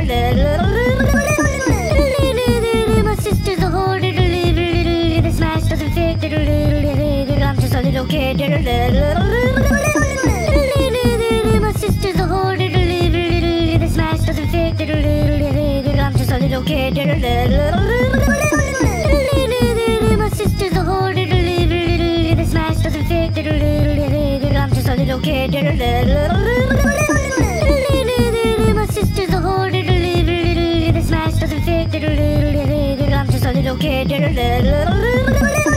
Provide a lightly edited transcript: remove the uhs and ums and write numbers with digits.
My sister's a whore. The smash doesn't fit. I'm just a little kid. My sister's a whore. The smash doesn't fit. I'm just a little kid. My sister's a whore. The smash doesn't fit. I'm just a little kid. My sister's a whore. The smash doesn't fit. I'm just a little kid.